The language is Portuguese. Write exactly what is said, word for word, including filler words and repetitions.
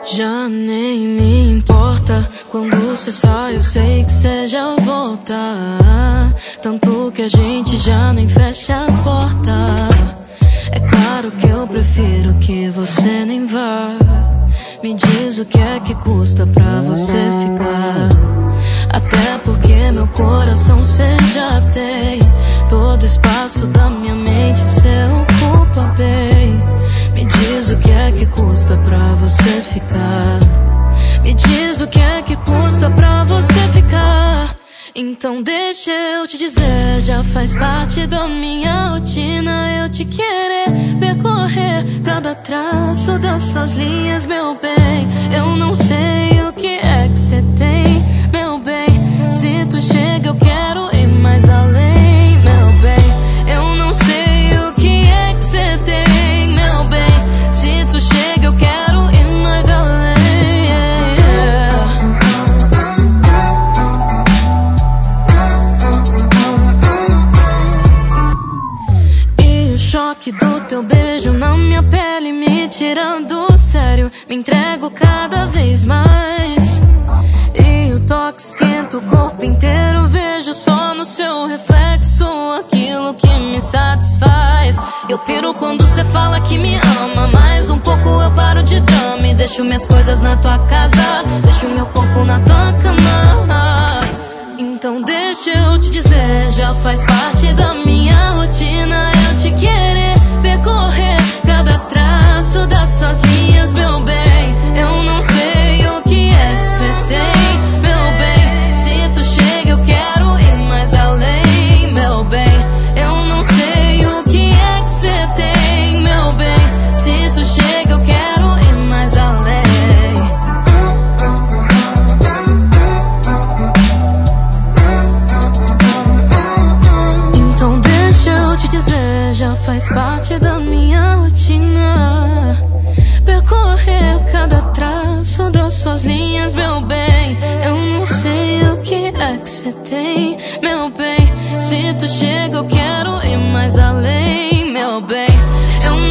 Já nem me importa quando cê sai, eu sei que cê já volta. Tanto que a gente já nem fecha a porta. É claro que eu prefiro que você nem vá. Me diz o que é que custa pra você ficar. Até porque meu coração cê já tem. Todo espaço da minha mente cê ocupa bem. Me diz o que é que custa pra você ficar. Me diz o que é que custa pra você ficar. Então deixa eu te dizer, já faz parte da minha rotina eu te querer percorrer cada traço das suas linhas, meu bem. Eu não sei o que é que cê tem, meu bem. Se tu chega eu quero ir mais além, meu bem. Eu não sei o que é que cê tem, meu bem. Se tu chega eu quero ir mais além. E o choque do teu beijo na minha pele me tirando do sério. Me entrego cada vez mais. E o toque esquenta o corpo inteiro. Vejo só no seu reflexo aquilo que me satisfaz. Eu piro quando cê fala que me ama. Mais um pouco eu paro de drama e deixo minhas coisas na tua casa. Deixo meu corpo na tua cama. Então deixa eu te dizer, já faz parte da minha rotina eu te querer percorrer cada traço das suas linhas, meu bem. Eu não sei o que é que cê tem, meu bem. Se tu chega eu quero ir mais além, meu bem. Eu não sei o que é que cê tem, meu bem. Se tu chega eu quero ir mais além. Então deixa eu te dizer, já faz parte da minha rotina percorrer cada traço das suas linhas, meu bem. Eu não sei o que é que cê tem, meu bem. Se tu chega eu quero ir mais além, meu bem. Eu